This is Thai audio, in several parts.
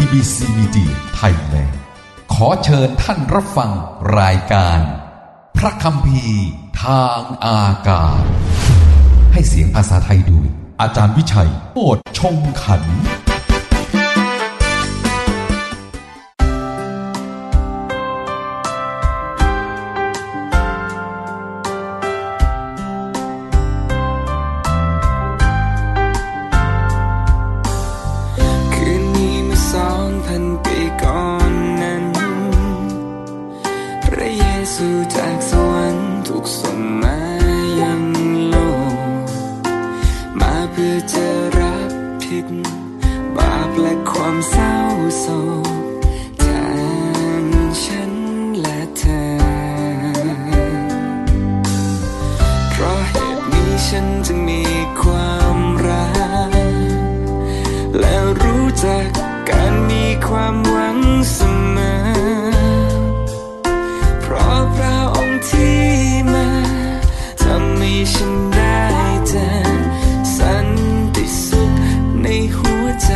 BBC Media Thailand ขอเชิญท่านรับฟังรายการพระคัมภีร์ทางอากาศให้เสียงภาษาไทยโดยอาจารย์วิชัยโอษฐ์ชงขันธ์จากสวรรค์ถูกส่งมายังโลกมาเพื่อจะรับผิดบาปและความเศร้าโศกแทนฉันและเธอเพราะเหตุนี้ฉันจึงมีความรักและรู้จักการมีความหวังเสมอที่มาทำให้ฉันได้เจอสันติสุขในหัวใจ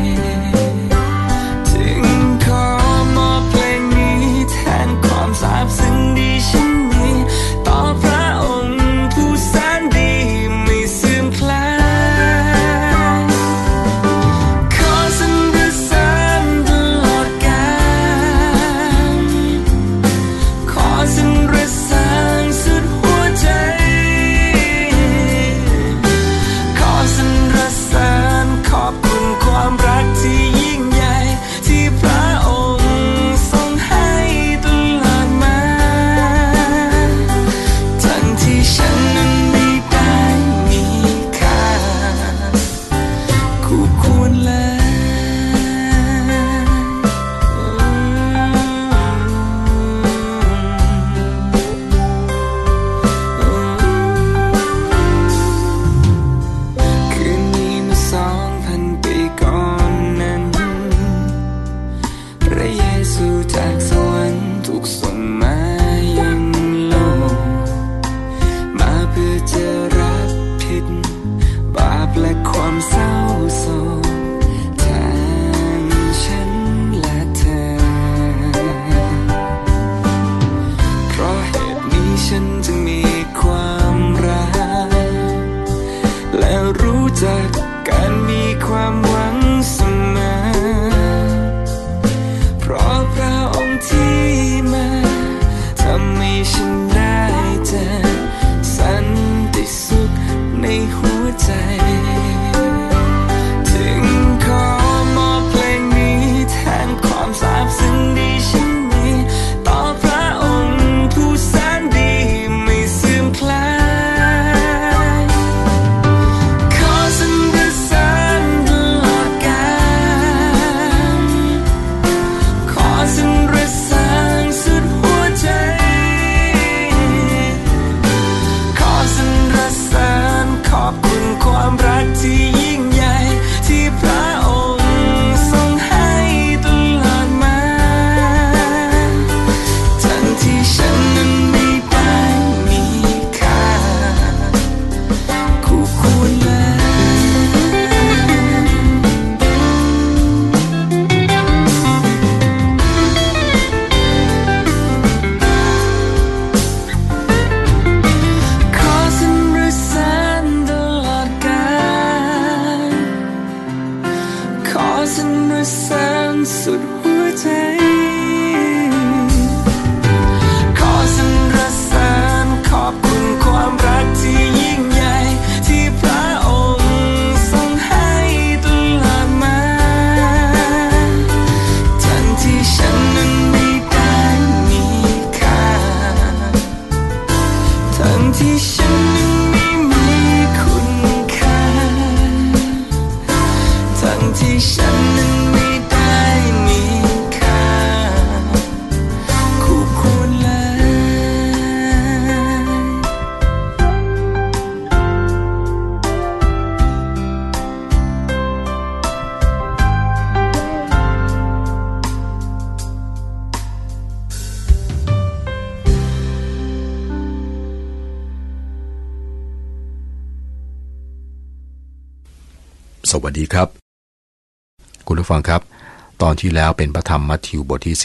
จึงขอมอบเพลงนี้แทนความซาบซึ้งที่ฉันมีต่อพระองค์ผู้แสนดีไม่เสื่อมคลายขอสรรเสริญตลอดกาลขอสรรความรักที่ยิ่งใหญ่ที่พระองค์ทรงให้ตลอดมาทั้งที่ฉันนั้นไม่ได้มีค่าคู่ควรเลยคืนนี้เมื่อ2,000 ปีก่อนพระเยซูจากสวรรค์ถูกส่งมายังโลกมาเพื่อจะรับผิดบาปและความเศร้าโศกแทนฉันและเธอเพราะเหตุนี้ฉันจึงมีความรักและรู้จักการมีความหวังเสมอเพราะพระองค์ที่มาทำให้ฉันได้เจอสันติสุขในหัวใจจึงขอมอบเพลงนี้แทนความซาบซึ้งที่ฉันมีต่อพระองค์ผู้แสนดีไม่เสื่อมคลายขอสรรเสริญตลอดกาลขอสรรเสริญสุดหัวใจขอสรรเสริญขอบคุณความรักที่ยิ่งใหญ่ที่พระองค์ทรงให้ตลอดมาทั้งที่ฉันนั้นไม่ได้มีค่าคู่ควรเลยขอสรรเสริญตลอดกาลขอสรรเสริญสุดหัวใจขอสรรเสริญขอบคุณความรักที่ยิ่งใหญ่ที่พระองค์ทรงให้ตลอดมาทั้งที่ฉันนั้นไม่ได้มีค่าทั้งที่ฉันนั้นไม่มีคุณค่าทั้งที่ฉันนั้นไม่ได้มีค่าคู่ควรเลยสวัสดีครับคุณผู้ฟังครับตอนที่แล้วเป็นพระธรรมมัทธิวบทที่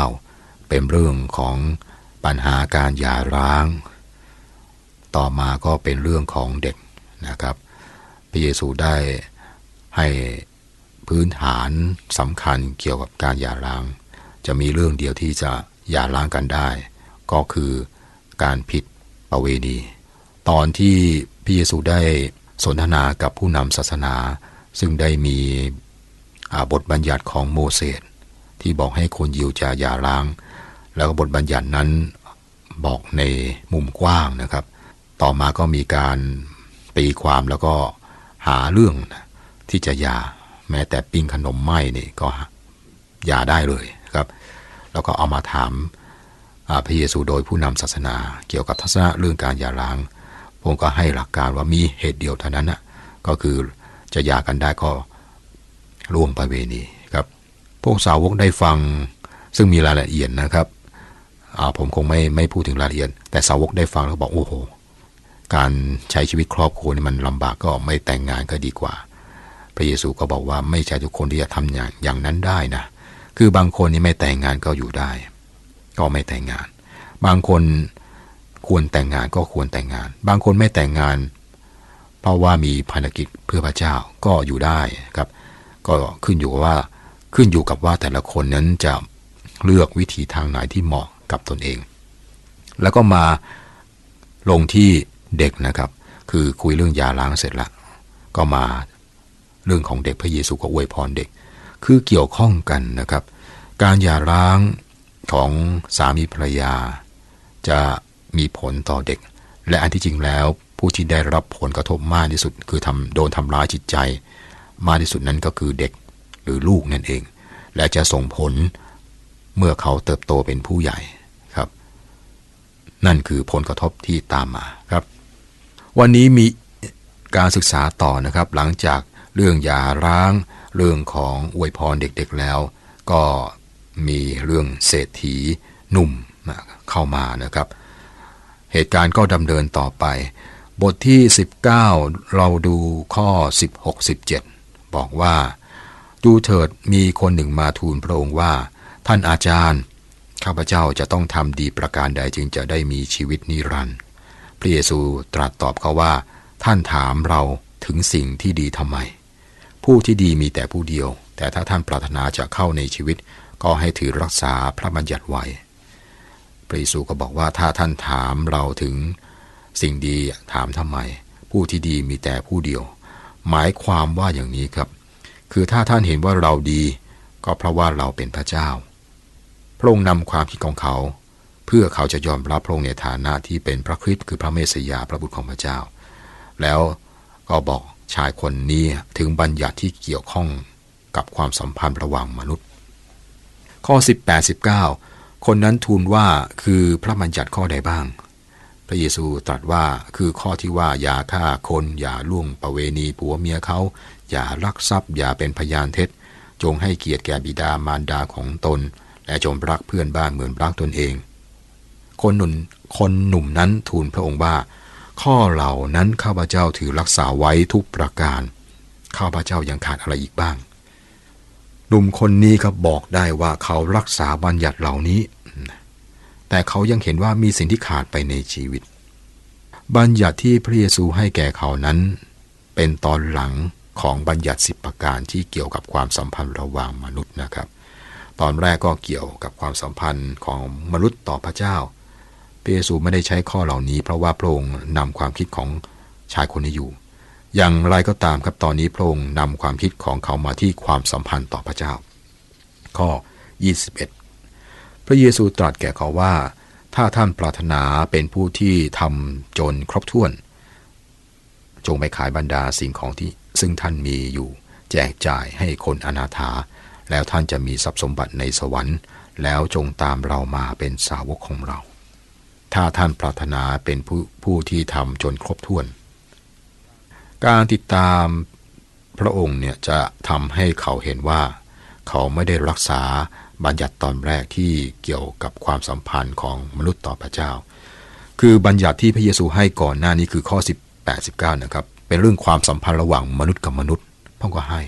19เป็นเรื่องของปัญหาการหย่าร้างต่อมาก็เป็นเรื่องของเด็กนะครับพระเยซูได้ให้พื้นฐานสำคัญเกี่ยวกับการหย่าร้างจะมีเรื่องเดียวที่จะหย่าร้างกันได้ก็คือการผิดประเวณีตอนที่พระเยซูได้สนทนากับผู้นำศาสนาซึ่งได้มีบทบัญญัติของโมเสสที่บอกให้คนยิวจะหย่าร้างแล้วก็บทบัญญัตินั้นบอกในมุมกว้างนะครับต่อมาก็มีการตีความแล้วก็หาเรื่องที่จะหย่าแม้แต่ปิ้งขนมไหม้นี่ก็หย่าได้เลยครับแล้วก็เอามาถามพระเยซูโดยผู้นำศาสนาเกี่ยวกับทัศนะเรื่องการหย่าร้างพระองค์ก็ให้หลักการว่ามีเหตุเดียวเท่านั้นนะก็คือจะหย่ากันได้ก็ร่วมประเวณีครับพวกสาวกได้ฟังซึ่งมีรายละเอียดนะครับผมคงไม่พูดถึงรายละเอียดแต่สาวกได้ฟังแล้วบอกโอ้โหการใช้ชีวิตครอบครัวนี่มันลำบากก็ไม่แต่งงานก็ดีกว่าพระเยซูก็บอกว่าไม่ใช่ทุกคนที่จะทำอย่างนั้นได้นะคือบางคนนี่ไม่แต่งงานก็อยู่ได้ก็ไม่แต่งงานบางคนควรแต่งงานก็ควรแต่งงานบางคนไม่แต่งงานเพราะว่ามีภารกิจเพื่อพระเจ้าก็อยู่ได้ครับก็ขึ้นอยู่กับว่าแต่ละคนนั้นจะเลือกวิธีทางไหนที่เหมาะกับตนเองแล้วก็มาลงที่เด็กนะครับคือคุยเรื่องหย่าร้างเสร็จแล้วก็มาเรื่องของเด็กพระเยซูก็อวยพรเด็กคือเกี่ยวข้องกันนะครับการหย่าร้างของสามีภรรยาจะมีผลต่อเด็กและอันที่จริงแล้วผู้ที่ได้รับผลกระทบมากที่สุดคือโดนทำร้ายจิตใจมากที่สุดนั้นก็คือเด็กหรือลูกนั่นเองและจะส่งผลเมื่อเขาเติบโตเป็นผู้ใหญ่ครับนั่นคือผลกระทบที่ตามมาครับวันนี้มีการศึกษาต่อนะครับหลังจากเรื่องหย่าร้างเรื่องของอวยพรเด็กๆแล้วก็มีเรื่องเศรษฐีหนุ่มเข้ามานะครับเหตุการณ์ก็ดำเนินต่อไปบทที่19เราดูข้อ16-17บอกว่าดูเถิดมีคนหนึ่งมาทูลพระองค์ว่าท่านอาจารย์ข้าพเจ้าจะต้องทำดีประการใดจึงจะได้มีชีวิตนิรันดร์พระเยซูตรัสตอบเขาว่าท่านถามเราถึงสิ่งที่ดีทำไมผู้ที่ดีมีแต่ผู้เดียวแต่ถ้าท่านปรารถนาจะเข้าในชีวิตก็ให้ถือรักษาพระบัญญัติไว้พระเยซูก็บอกว่าถ้าท่านถามเราถึงสิ่งดีถามทำไมผู้ที่ดีมีแต่ผู้เดียวหมายความว่าอย่างนี้ครับคือถ้าท่านเห็นว่าเราดีก็เพราะว่าเราเป็นพระเจ้าพระองค์นำความคิดของเขาเพื่อเขาจะยอมรับพระองค์ในฐานะที่เป็นพระคริสต์คือพระเมสสิยาพระบุตรของพระเจ้าแล้วก็บอกชายคนนี้ถึงบัญญัติที่เกี่ยวข้องกับความสัมพันธ์ระหว่างมนุษย์ข้อ18-19คนนั้นทูลว่าคือพระบัญญัติข้อใดบ้างพระเยซูตรัสว่าคือข้อที่ว่าอย่าฆ่าคนอย่าล่วงประเวณีผัวเมียเขาอย่าลักทรัพย์อย่าเป็นพยานเท็จจงให้เกียรติแก่บิดามารดาของตนและจงรักเพื่อนบ้านเหมือนรักตนเองคนหนุ่มนั้นทูลพระองค์ว่าข้อเหล่านั้นข้าพเจ้าถือรักษาไว้ทุกประการข้าพเจ้ายังขาดอะไรอีกบ้างหนุ่มคนนี้ก็บอกได้ว่าเขารักษาบัญญัติเหล่านี้แต่เขายังเห็นว่ามีสิ่งที่ขาดไปในชีวิตบัญญัติที่พระเยซูให้แก่เขานั้นเป็นตอนหลังของบัญญัติ10ประการที่เกี่ยวกับความสัมพันธ์ระหว่างมนุษย์นะครับตอนแรกก็เกี่ยวกับความสัมพันธ์ของมนุษย์ต่อพระเจ้าพระเยซูไม่ได้ใช้ข้อเหล่านี้เพราะว่าพระองค์นำความคิดของชายคนนี้อยู่อย่างไรก็ตามครับตอนนี้พระองค์นำความคิดของเขามาที่ความสัมพันธ์ต่อพระเจ้าข้อ21พระเยซูตรัสแก่เขาว่าถ้าท่านปรารถนาเป็นผู้ที่ทำจนครบถ้วนจงไปขายบรรดาสิ่งของที่ซึ่งท่านมีอยู่แจกจ่ายให้คนอนาถาแล้วท่านจะมีทรัพย์สมบัติในสวรรค์แล้วจงตามเรามาเป็นสาวกของเราถ้าท่านปรารถนาเป็นผู้ที่ทำจนครบถ้วนการติดตามพระองค์เนี่ยจะทำให้เขาเห็นว่าเขาไม่ได้รักษาบัญญัติตอนแรกที่เกี่ยวกับความสัมพันธ์ของมนุษย์ต่อพระเจ้าคือบัญญัติที่พระเยซูให้ก่อนหน้านี้คือข้อ18-19นะครับเป็นเรื่องความสัมพันธ์ระหว่างมนุษย์กับมนุษย์พระองค์ก็ให้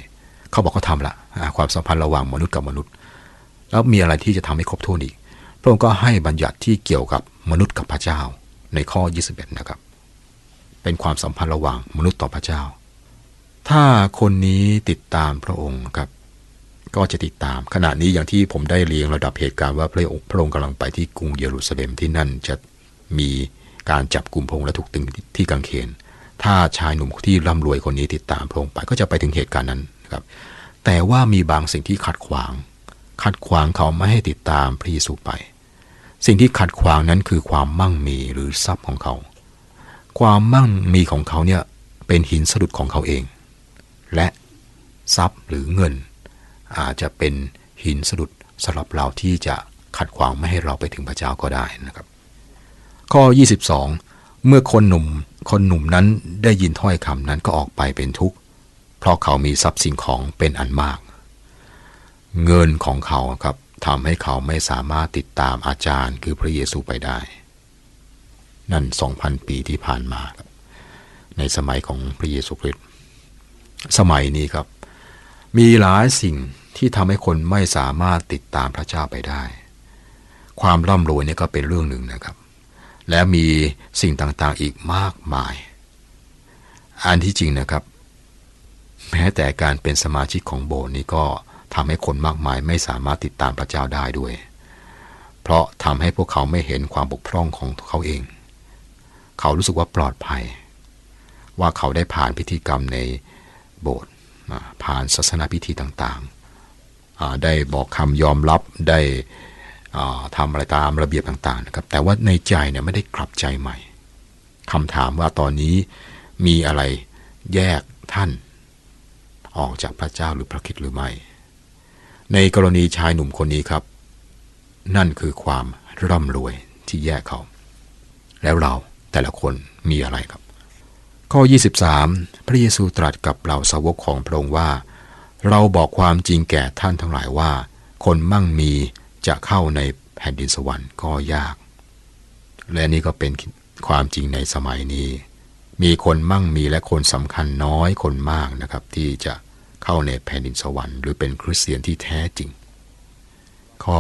เขาบอกเขาทำละความสัมพันธ์ระหว่างมนุษย์กับมนุษย์แล้วมีอะไรที่จะทำให้ครบถ้วนอีกพระองค์ก็ให้บัญญัติที่เกี่ยวกับมนุษย์กับพระเจ้าในข้อ21นะครับเป็นความสัมพันธ์ระหว่างมนุษย์ต่อพระเจ้าถ้าคนนี้ติดตามพระองค์ครับก็จะติดตามขณะนี้อย่างที่ผมได้เรียงระดับเหตุการณ์ว่าพระองค์กำลังไปที่กรุงเยรูซาเล็มที่นั่นจะมีการจับกุมพระองค์และถูกตึงที่กางเขนถ้าชายหนุ่มที่ร่ำรวยคนนี้ติดตามพระองค์ไปก็จะไปถึงเหตุการณ์นั้นนะครับแต่ว่ามีบางสิ่งที่ขัดขวางเขาไม่ให้ติดตามพระเยซูไปสิ่งที่ขัดขวางนั้นคือความมั่งมีหรือทรัพย์ของเขาความมั่งมีของเขาเนี่ยเป็นหินสะดุดของเขาเองและทรัพย์หรือเงินอาจจะเป็นหินสะดุดสำหรับเราที่จะขัดขวางไม่ให้เราไปถึงพระเจ้าก็ได้นะครับข้อ22เมื่อคนหนุ่มนั้นได้ยินถ้อยคำนั้นก็ออกไปเป็นทุกข์เพราะเขามีทรัพย์สินของเป็นอันมากเงินของเขาครับทำให้เขาไม่สามารถติดตามอาจารย์คือพระเยซูไปได้นั่น 2,000 ปีที่ผ่านมาในสมัยของพระเยซูคริสต์สมัยนี้ครับมีหลายสิ่งที่ทำให้คนไม่สามารถติดตามพระเจ้าไปได้ความร่ำรวยนี่ก็เป็นเรื่องหนึ่งนะครับและมีสิ่งต่างๆอีกมากมายอันที่จริงนะครับแม้แต่การเป็นสมาชิกของโบสถ์นี้ก็ทำให้คนมากมายไม่สามารถติดตามพระเจ้าได้ด้วยเพราะทำให้พวกเขาไม่เห็นความบกพร่องของเขาเองเขารู้สึกว่าปลอดภัยว่าเขาได้ผ่านพิธีกรรมในโบสถ์ผ่านศาสนาพิธีต่างๆได้บอกคำยอมรับได้ทำอะไรตามระเบียบต่างๆนะครับแต่ว่าในใจเนี่ยไม่ได้กลับใจใหม่คำถามว่าตอนนี้มีอะไรแยกท่านออกจากพระเจ้าหรือพระคริสต์หรือไม่ในกรณีชายหนุ่มคนนี้ครับนั่นคือความร่ำรวยที่แยกเขาแล้วเราแต่ละคนมีอะไรครับข้อ23พระเยซูตรัสกับเหล่าสาวกของพระองค์ว่าเราบอกความจริงแก่ท่านทั้งหลายว่าคนมั่งมีจะเข้าในแผ่นดินสวรรค์ก็ยากและนี่ก็เป็นความจริงในสมัยนี้มีคนมั่งมีและคนสำคัญน้อยคนมากนะครับที่จะเข้าในแผ่นดินสวรรค์หรือเป็นคริสเตียนที่แท้จริงข้อ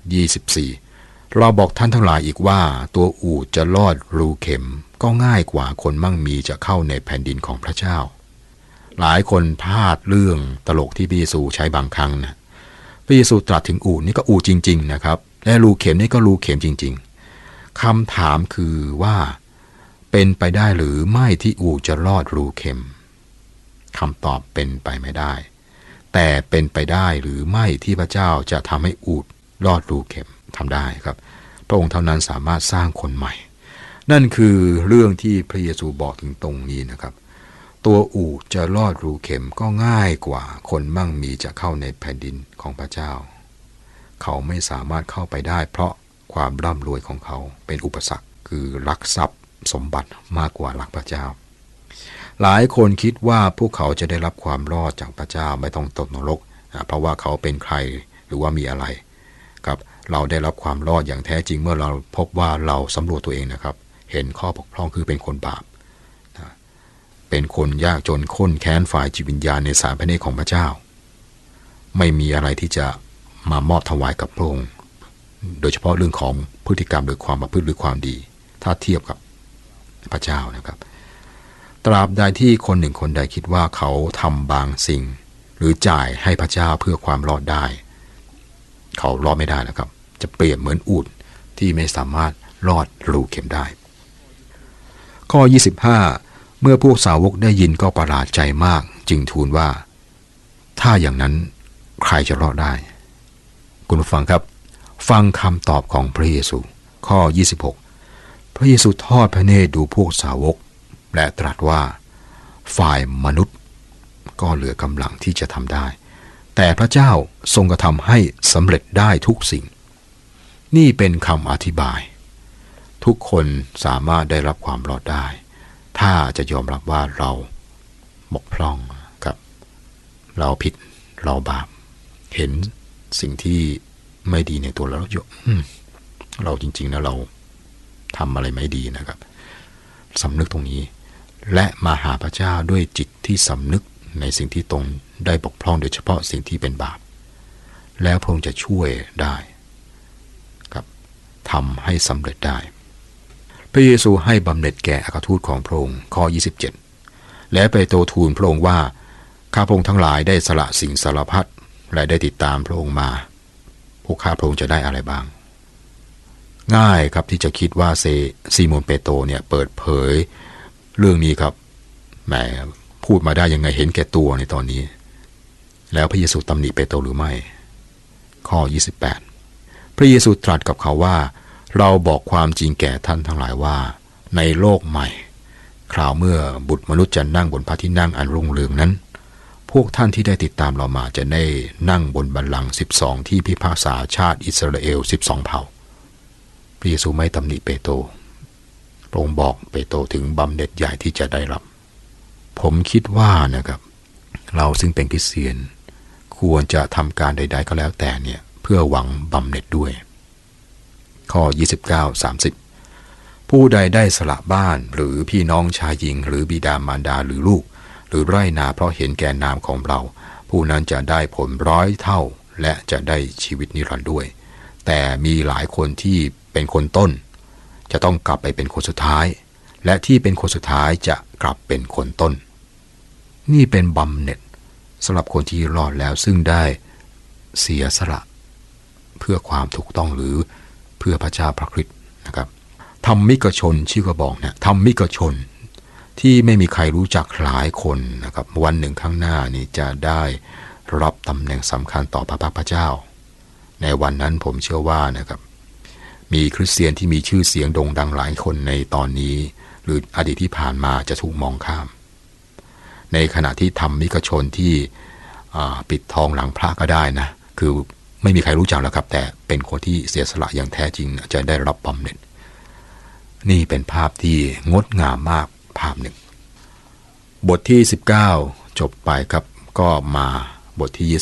24เราบอกท่านทั้งหลายอีกว่าตัวอูฐจะลอดรูเข็มก็ง่ายกว่าคนมั่งมีจะเข้าในแผ่นดินของพระเจ้าหลายคนพลาดเรื่องตลกที่พระเยซูใช้บางครั้งนะพระเยซูตรัสถึงอูฐนี่ก็อูฐจริงๆนะครับและรูเข็มนี่ก็รูเข็มจริงๆคำถามคือว่าเป็นไปได้หรือไม่ที่อูฐจะลอดรูเข็มคำตอบเป็นไปไม่ได้แต่เป็นไปได้หรือไม่ที่พระเจ้าจะทำให้อูฐลอดรูเข็มทำได้ครับพระองค์เท่านั้นสามารถสร้างคนใหม่นั่นคือเรื่องที่พระเยซูบอกถึงตรงนี้นะครับตัวอูฐจะลอดรูเข็มก็ง่ายกว่าคนมั่งมีจะเข้าในแผ่นดินของพระเจ้าเขาไม่สามารถเข้าไปได้เพราะความร่ำรวยของเขาเป็นอุปสรรคคือรักทรัพย์สมบัติมากกว่ารักพระเจ้าหลายคนคิดว่าพวกเขาจะได้รับความรอดจากพระเจ้าไม่ต้องตกนรกเพราะว่าเขาเป็นใครหรือว่ามีอะไรครับเราได้รับความรอดอย่างแท้จริงเมื่อเราพบว่าเราสำรวจตัวเองนะครับเห็นข้อบกพร่องคือเป็นคนบาปเป็นคนยากจนข้นแค้นฝ่ายจิตวิญญาณในสารพระเนตรของพระเจ้าไม่มีอะไรที่จะมามอบถวายกับพระองค์โดยเฉพาะเรื่องของพฤติกรรมหรือความประพฤติหรือความดีถ้าเทียบกับพระเจ้านะครับตราบใดที่คนหนึ่งคนใดคิดว่าเขาทำบางสิ่งหรือจ่ายให้พระเจ้าเพื่อความรอดได้เขารอดไม่ได้นะครับจะเปรียบเหมือนอูฐที่ไม่สามารถลอดรูเข็มได้ข้อ25เมื่อพวกสาวกได้ยินก็ประหลาดใจมากจึงทูลว่าถ้าอย่างนั้นใครจะรอดได้คุณผู้ฟังครับฟังคำตอบของพระเยซูข้อ26พระเยซูทอดพระเนตรดูพวกสาวกและตรัสว่าฝ่ายมนุษย์ก็เหลือกำลังที่จะทำได้แต่พระเจ้าทรงกระทำให้สำเร็จได้ทุกสิ่งนี่เป็นคำอธิบายทุกคนสามารถได้รับความรอดได้ถ้าจะยอมรับว่าเราบกพร่องกับเราผิดเราบาปเห็นสิ่งที่ไม่ดีในตัวเราเราจริงๆแล้วเราทำอะไรไม่ดีนะครับสำนึกตรงนี้และมาหาพระเจ้าด้วยจิตที่สำนึกในสิ่งที่ตนได้บกพร่องโดยเฉพาะสิ่งที่เป็นบาปแล้วพระองค์จะช่วยได้ครับทำให้สำเร็จได้พระเยซูให้บำเหน็จแก่อัครทูตของพระองค์ข้อ27และเปโตรทูลพระองค์ว่าข้าพระองค์ทั้งหลายได้สละสิ่งสารพัดและได้ติดตามพระองค์มาพวกข้าพระองค์จะได้อะไรบ้างง่ายครับที่จะคิดว่าซีโมนเปโตรเนี่ยเปิดเผยเรื่องนี้ครับแหมพูดมาได้ยังไงเห็นแก่ตัวในตอนนี้แล้วพระเยซูตำหนิเปโตรหรือไม่ข้อ28พระเยซูตรัสกับเขาว่าเราบอกความจริงแก่ท่านทั้งหลายว่าในโลกใหม่คราวเมื่อบุตรมนุษย์จะนั่งบนพระที่นั่งอันรุ่งเรืองนั้นพวกท่านที่ได้ติดตามเรามาจะได้นั่งบนบัลลังก์12ที่พิพากษาชาติอิสราเอล12เผ่าพระเยซูไม่ตำหนิเปโตรพระองค์บอกเปโตรถึงบำเหน็จใหญ่ที่จะได้รับผมคิดว่านะครับเราซึ่งเป็นคริสเตียนควรจะทำการใดๆก็แล้วแต่เนี่ยเพื่อหวังบำเหน็จด้วยข้อ29-30ผู้ใดได้สละบ้านหรือพี่น้องชายหญิงหรือบิดามารดาหรือลูกหรือไร่นาเพราะเห็นแก่นามของเราผู้นั้นจะได้ผล100 เท่าและจะได้ชีวิตนิรันดร์ด้วยแต่มีหลายคนที่เป็นคนต้นจะต้องกลับไปเป็นคนสุดท้ายและที่เป็นคนสุดท้ายจะกลับเป็นคนต้นนี่เป็นบำเหน็จสำหรับคนที่รอดแล้วซึ่งได้เสียสละเพื่อความถูกต้องหรือเพื่อพระเจ้าพระคริสต์นะครับธรรมิกชนชื่อก็บอกเนี่ยธรรมิกชนที่ไม่มีใครรู้จักหลายคนนะครับวันหนึ่งข้างหน้านี่จะได้รับตำแหน่งสำคัญต่อพระพักตร์พระเจ้าในวันนั้นผมเชื่อว่านะครับมีคริสเตียนที่มีชื่อเสียงโด่งดังหลายคนในตอนนี้หรืออดีตที่ผ่านมาจะถูกมองข้ามในขณะที่ธรรมิกชนที่ปิดทองหลังพระก็ได้นะคือไม่มีใครรู้จักแล้วครับแต่เป็นคนที่เสียสละอย่างแท้จริงจะได้รับบำเหน็จนี่เป็นภาพที่งดงามมากภาพหนึ่งบทที่19จบไปครับก็มาบทที่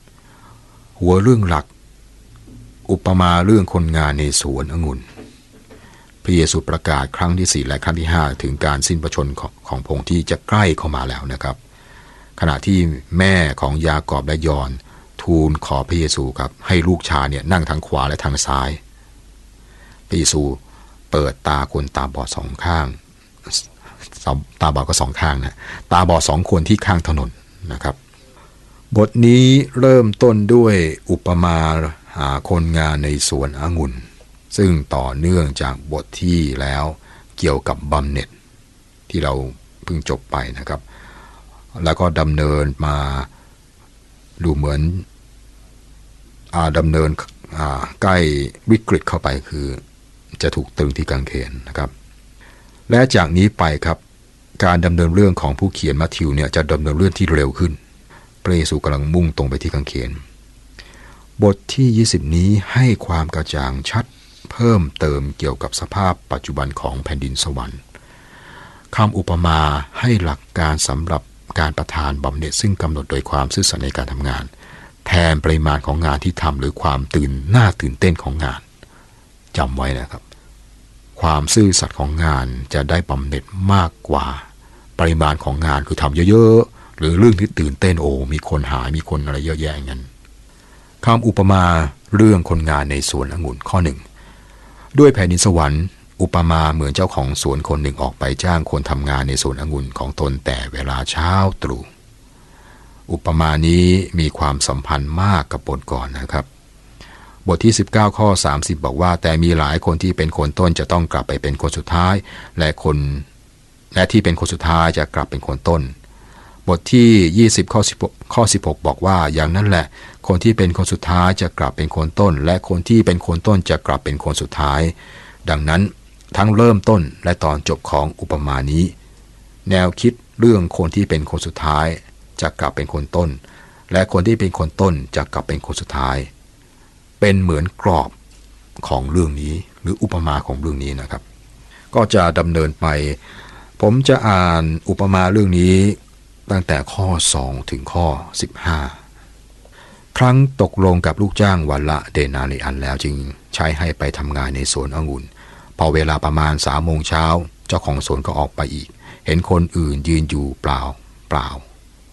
20หัวเรื่องหลักอุปมาเรื่องคนงานในสวนองุ่นพระเยซูประกาศครั้งที่4และครั้งที่5ถึงการสิ้นพระชนม์ของพระองค์ที่จะใกล้เข้ามาแล้วนะครับขณะที่แม่ของยากอบและยอห์นทูลขอพระเยซูครับให้ลูกชายเนี่ยนั่งทางขวาและทางซ้ายพระเยซูเปิดตาคนตาบอด2 ข้างตาบอดก็2 ข้างนะตาบอด2 คนที่ข้างถนนนะครับบทนี้เริ่มต้นด้วยอุปมาคนงานในสวนองุ่นซึ่งต่อเนื่องจากบทที่แล้วเกี่ยวกับบำเหน็จที่เราเพิ่งจบไปนะครับแล้วก็ดำเนินมาดูเหมือนดำเนินใกล้วิกฤตเข้าไปคือจะถูกตรึงที่กางเขนนะครับและจากนี้ไปครับการดำเนินเรื่องของผู้เขียนมัทธิวเนี่ยจะดำเนินเรื่องที่เร็วขึ้นพระเยซูกำลังมุ่งตรงไปที่กางเขนบทที่20นี้ให้ความกระจ่างชัดเพิ่มเติมเกี่ยวกับสภาพปัจจุบันของแผ่นดินสวรรค์คำอุปมาให้หลักการสำหรับการประทานบำเหน็จซึ่งกำหนดโดยความซื่อสัตย์ในการทำงานแทนปริมาณของงานที่ทำหรือความน่าตื่นเต้นของงานจำไว้นะครับความซื่อสัตย์ของงานจะได้บำเหน็จมากกว่าปริมาณของงานคือทำเยอะๆหรือเรื่องที่ตื่นเต้นมีคนหายมีคนอะไรเยอะแยะอย่างนั้นคำอุปมาเรื่องคนงานในสวนองุ่นข้อ1ด้วยแผ่นดินสวรรค์อุปมาเหมือนเจ้าของสวนคนหนึ่งออกไปจ้างคนทำงานในสวนองุ่นของตนแต่เวลาเช้าตรู่อุปมานี้มีความสัมพันธ์มากกับบทก่อนนะครับบทที่19ข้อ30บอกว่าแต่มีหลายคนที่เป็นคนต้นจะต้องกลับไปเป็นคนสุดท้ายและที่เป็นคนสุดท้ายจะกลับเป็นคนต้นบทที่20ข้อ16บอกว่าอย่างนั้นแหละคนที่เป็นคนสุดท้ายจะกลับเป็นคนต้นและคนที่เป็นคนต้นจะกลับเป็นคนสุดท้ายดังนั้นทั้งเริ่มต้นและตอนจบของอุปมานี้แนวคิดเรื่องคนที่เป็นคนสุดท้ายจะกลับเป็นคนต้นและคนที่เป็นคนต้นจะกลับเป็นคนสุดท้ายเป็นเหมือนกรอบของเรื่องนี้หรืออุปมาของเรื่องนี้นะครับก็จะดำเนินไปผมจะอ่านอุปมาเรื่องนี้ตั้งแต่ข้อ2ถึงข้อ15ครั้งตกลงกับลูกจ้างวันละเดนาริอันแล้วจึงใช้ให้ไปทำงานในสวนองุ่นพอเวลาประมาณ3 โมงเช้าเจ้าของสวนก็ออกไปอีกเห็นคนอื่นยืนอยู่เปล่า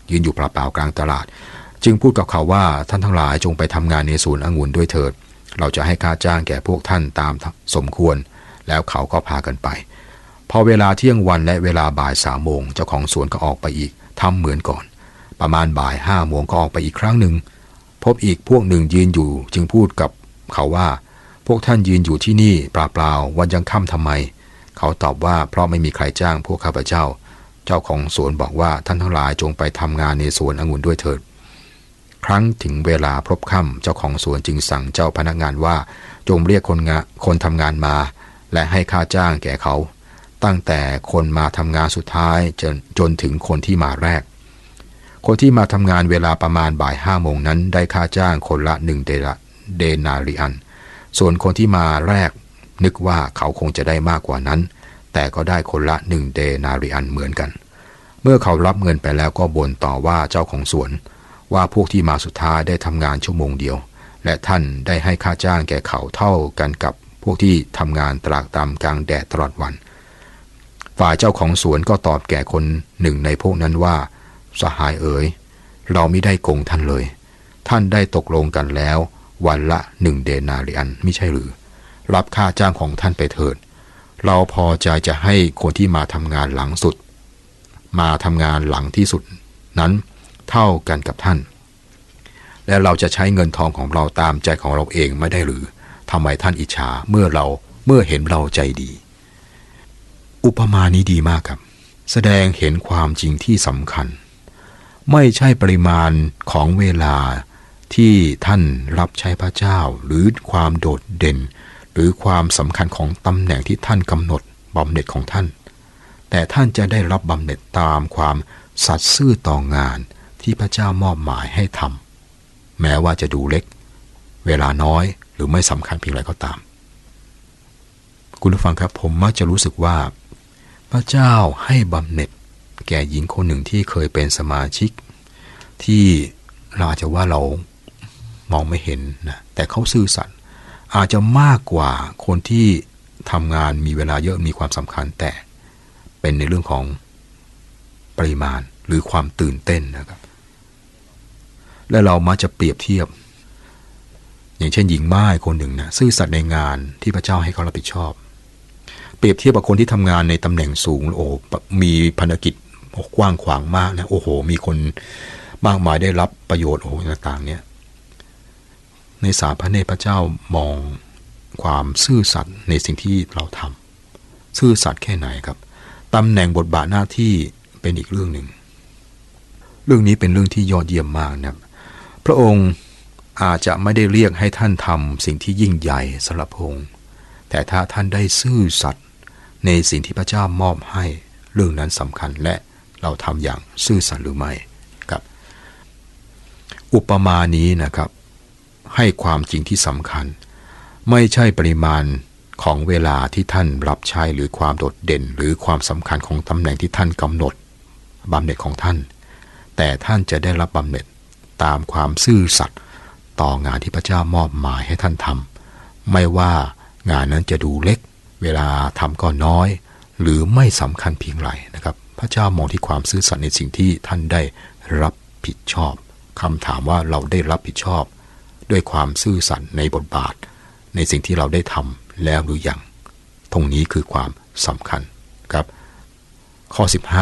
ยืนอยู่เปล่าๆกลางตลาดจึงพูดกับเขาว่าท่านทั้งหลายจงไปทำงานในสวนองุ่นด้วยเถิดเราจะให้ค่าจ้างแก่พวกท่านตามสมควรแล้วเขาก็พากันไปพอเวลาเที่ยงวันและเวลาบ่าย3 โมงเจ้าของสวนก็ออกไปอีกทำเหมือนก่อนประมาณบ่าย5 โมงก็ออกไปอีกครั้งหนึ่งพบอีกพวกหนึ่งยืนอยู่จึงพูดกับเขาว่าพวกท่านยืนอยู่ที่นี่เปล่าๆวันยังค่ำทำไมเขาตอบว่าเพราะไม่มีใครจ้างพวกข้าพเจ้าเจ้าของสวนบอกว่าท่านทั้งหลายจงไปทำงานในสวนองุ่นด้วยเถิดครั้งถึงเวลาพลบค่ำเจ้าของสวนจึงสั่งเจ้าพนักงานว่าจงเรียกคนทำงานมาและให้ค่าจ้างแก่เขาตั้งแต่คนมาทำงานสุดท้ายจนถึงคนที่มาแรกคนที่มาทำงานเวลาประมาณบ่าย5 โมงนั้นได้ค่าจ้างคนละ1 เดนาริอันส่วนคนที่มาแรกนึกว่าเขาคงจะได้มากกว่านั้นแต่ก็ได้คนละ1 เดนาริอันเหมือนกันเมื่อเขารับเงินไปแล้วก็บ่นต่อว่าเจ้าของสวนว่าพวกที่มาสุดท้ายได้ทำงานชั่วโมงเดียวและท่านได้ให้ค่าจ้างแก่เขาเท่ากันกับพวกที่ทำงานตรากตรำกลางแดดตลอดวันฝ่ายเจ้าของสวนก็ตอบแก่คนหนึ่งในพวกนั้นว่าสหายเอ๋ยเราไม่ได้โกงท่านเลยท่านได้ตกลงกันแล้ววันละ1 เดนาริอันไม่ใช่หรือรับค่าจ้างของท่านไปเถิดเราพอใจจะให้คนที่มาทำงานหลังสุดมาทำงานหลังที่สุดนั้นเท่ากันกับท่านและเราจะใช้เงินทองของเราตามใจของเราเองไม่ได้หรือทำไมท่านอิจฉาเมื่อเห็นเราใจดีอุปมานี้ดีมากครับแสดงเห็นความจริงที่สำคัญไม่ใช่ปริมาณของเวลาที่ท่านรับใช้พระเจ้าหรือความโดดเด่นหรือความสำคัญของตำแหน่งที่ท่านกำหนดบำเหน็จของท่านแต่ท่านจะได้รับบำเหน็จตามความสัตย์ซื่อต่องานที่พระเจ้ามอบหมายให้ทำแม้ว่าจะดูเล็กเวลาน้อยหรือไม่สำคัญเพียงไรก็ตามคุณผู้ฟังครับผมมักจะรู้สึกว่าพระเจ้าให้บำเหน็จแก่หญิงคนหนึ่งที่เคยเป็นสมาชิกที่เราอาจจะว่าเรามองไม่เห็นนะแต่เขาซื่อสัตย์อาจจะมากกว่าคนที่ทำงานมีเวลาเยอะมีความสำคัญแต่เป็นในเรื่องของปริมาณหรือความตื่นเต้นนะครับและเรามักจะเปรียบเทียบอย่างเช่นหญิงม่ายคนหนึ่งนะซื่อสัตย์ในงานที่พระเจ้าให้เขารับผิดชอบเปรียบเทียบกับคนที่ทำงานในตำแหน่งสูงโอ้มีภารกิจกว้างขวางมากนะโอ้โหมีคนมากมายได้รับประโยชน์โอ้ต่างๆเนี่ยในสามพระเนตรพระเจ้ามองความซื่อสัตย์ในสิ่งที่เราทำซื่อสัตย์แค่ไหนครับตำแหน่งบทบาทหน้าที่เป็นอีกเรื่องหนึ่งเรื่องนี้เป็นเรื่องที่ยอดเยี่ยมมากนะพระองค์อาจจะไม่ได้เรียกให้ท่านทำสิ่งที่ยิ่งใหญ่สำหรับพระองค์แต่ถ้าท่านได้ซื่อสัตย์ในสิ่งที่พระเจ้ามอบให้เรื่องนั้นสำคัญและเราทำอย่างซื่อสัตย์หรือไม่ครับอุปมานี้นะครับให้ความจริงที่สำคัญไม่ใช่ปริมาณของเวลาที่ท่านรับใช้หรือความโดดเด่นหรือความสำคัญของตำแหน่งที่ท่านกำหนดบำเหน็จของท่านแต่ท่านจะได้รับบำเหน็จตามความซื่อสัตย์ต่องานที่พระเจ้ามอบหมายให้ท่านทำไม่ว่างานนั้นจะดูเล็กเวลาทำก็น้อยหรือไม่สำคัญเพียงไรนะครับพระเจ้ามองที่ความซื่อสัตย์ในสิ่งที่ท่านได้รับผิดชอบคำถามว่าเราได้รับผิดชอบด้วยความซื่อสัตย์ในบทบาทในสิ่งที่เราได้ทำแล้วหรือยังตรงนี้คือความสำคัญครับข้อ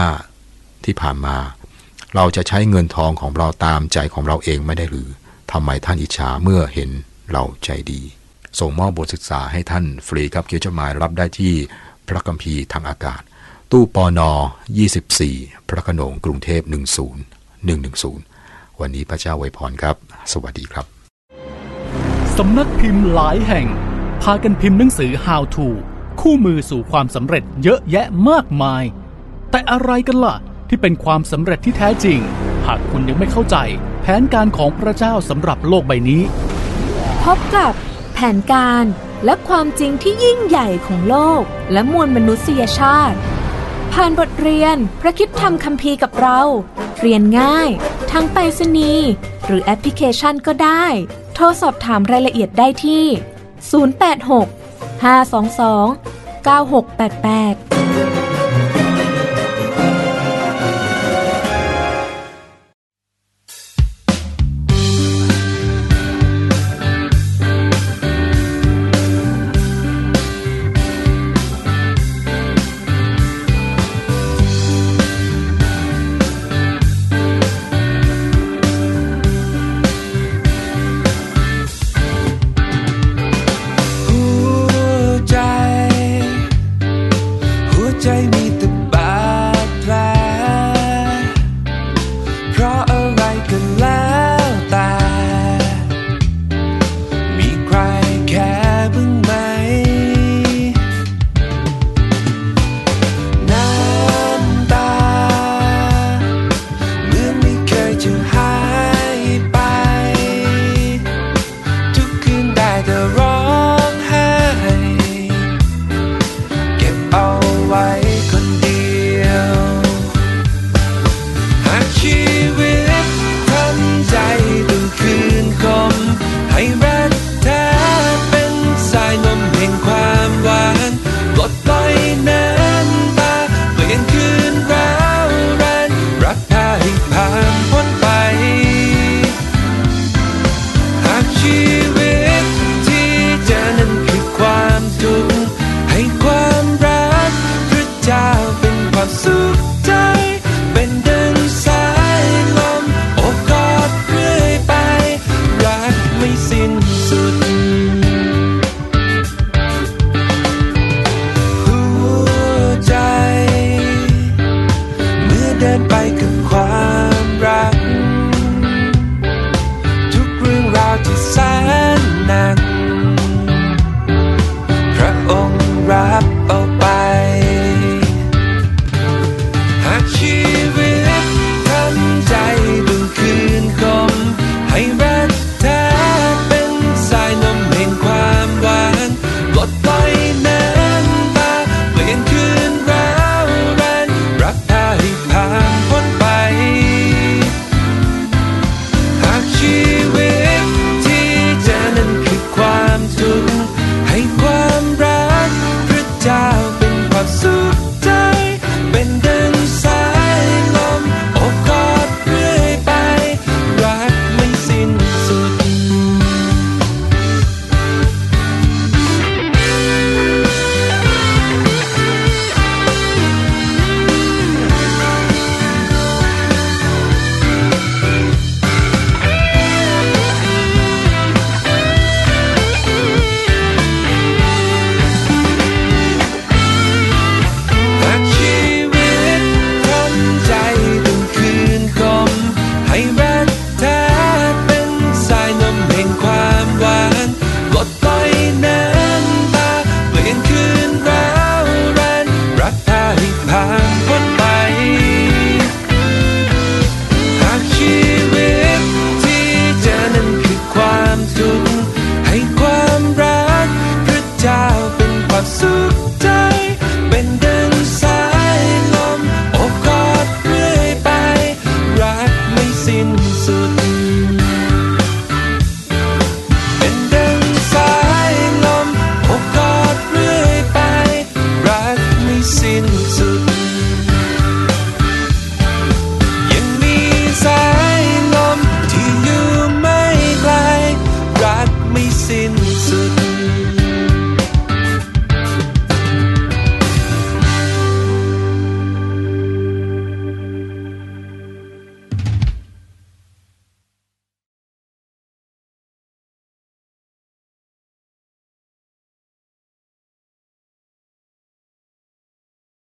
15ที่ผ่านมาเราจะใช้เงินทองของเราตามใจของเราเองไม่ได้หรือทำไมท่านอิจฉาเมื่อเห็นเราใจดีส่งมอบบทศึกษาให้ท่านฟรีครับเขียนจดหมายรับได้ที่พระคัมภีร์ทางอากาศตู้ปน24พระโขนงกรุงเทพ10110วันนี้พระเจ้าอวยพรครับสวัสดีครับสำนักพิมพ์หลายแห่งพากันพิมพ์หนังสือ How to คู่มือสู่ความสำเร็จเยอะแยะมากมายแต่อะไรกันล่ะที่เป็นความสำเร็จที่แท้จริงหากคุณยังไม่เข้าใจแผนการของพระเจ้าสำหรับโลกใบนี้พบกับแผนการและความจริงที่ยิ่งใหญ่ของโลกและมวลมนุษยชาติผ่านบทเรียนพระคริสตธรรมคัมภีร์กับเราเรียนง่ายทั้งไปรษณีย์หรือแอปพลิเคชันก็ได้โทรสอบถามรายละเอียดได้ที่086 522 9688 เพราะอะไรกันแล้วแต่มีใครแค่บ้างไหมน้ำตาเหมือนไม่เคยจะหายไปทุกคืนได้แต่ร้องไห้เก็บเอาไว้คนเดียวหากชีวิตทำใจต้องคืนคมให้รักแท้เป็นสายลมแห่งความหวานปลดปล่อยน้ำตาเปลี่ยนคืนร้าวรานรักพาให้ผ่านพ้นไปหากชีวิตที่เจอนั้นคือความทุกข์ให้ความรักพระเจ้าเป็นความสุขใจเป็นดังสายลมโอบกอดเรื่อยไปรักไม่สิ้นสุดหัวใจเมื่อเดินไปกับความรักทุกเรื่องราวที่แสนหนักพระองค์รับเอาไปหากชีวิตทำใจต้องคืนคมให้รักแท้เป็นสายลมแห่งความหวานปลดปล่อยน้ำตาเปลี่ยนคืนร้าวรานรักพาให้ผ่านพ้นไปหากชีวิตที่เจอนั้นคือความทุกข์ให้ความรักพระเจ้าเป็นความสุขใจเป็นดังสายลมโอบกอดเรื่อยไปรักไม่สิ้นสุดหากชีวิตทำใจต้องคืนคมให้รั